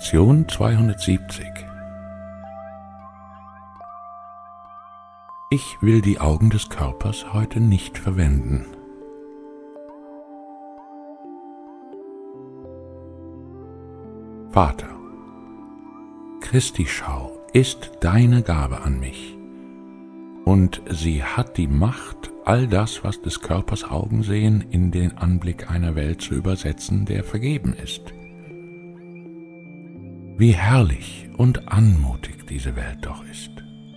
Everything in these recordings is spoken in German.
Lektion 270. Ich will die Augen des Körpers heute nicht verwenden. Vater, Christi Schau ist deine Gabe an mich, und sie hat die Macht, all das, was des Körpers Augen sehen, in den Anblick einer Welt zu übersetzen, der vergeben ist. Wie herrlich und anmutig diese Welt doch ist.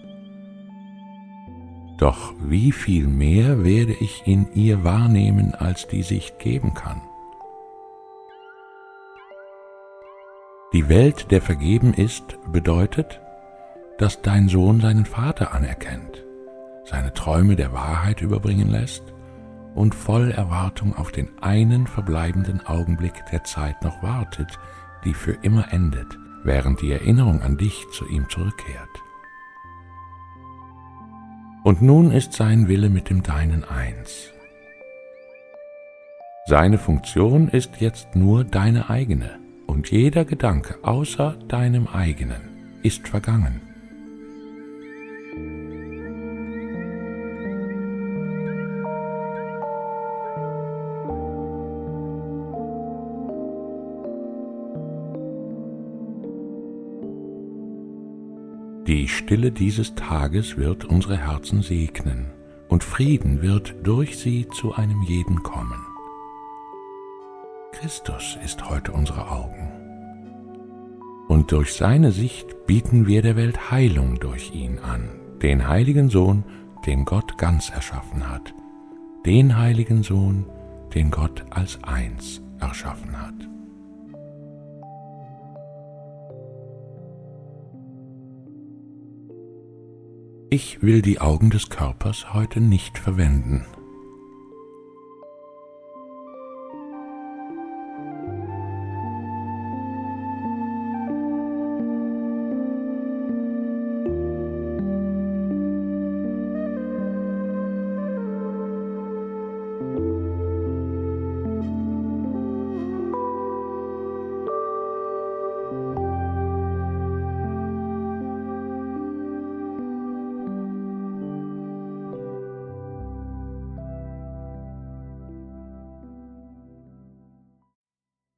Doch wie viel mehr werde ich in ihr wahrnehmen, als die Sicht geben kann. Die Welt, der vergeben ist, bedeutet, dass dein Sohn seinen Vater anerkennt, seine Träume der Wahrheit überbringen lässt und voll Erwartung auf den einen verbleibenden Augenblick der Zeit noch wartet, die für immer endet, während die Erinnerung an dich zu ihm zurückkehrt. Und nun ist sein Wille mit dem Deinen eins. Seine Funktion ist jetzt nur deine eigene, und jeder Gedanke außer deinem eigenen ist vergangen. Die Stille dieses Tages wird unsere Herzen segnen, und Frieden wird durch sie zu einem jeden kommen. Christus ist heute unsere Augen, und durch seine Sicht bieten wir der Welt Heilung durch ihn an, den heiligen Sohn, den Gott ganz erschaffen hat, den heiligen Sohn, den Gott als eins erschaffen hat. Ich will die Augen des Körpers heute nicht verwenden.